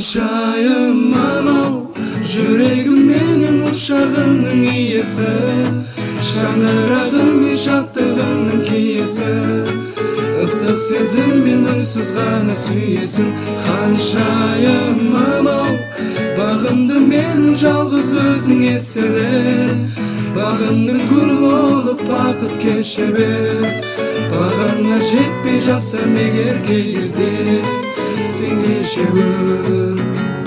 Қаншайым анау жүрегім менің ұшағымның иесі, шаңырағым мен шаттығымның киесі, ыстық сезіммен үнсіз ғана сүйесің. Қаншайым анау бағымды менің жалғыз өзің еселе, бағымның гүл болып бақыт кеше бер, бағымна жетпей жатсам егер кей кезде сен кеше гөр.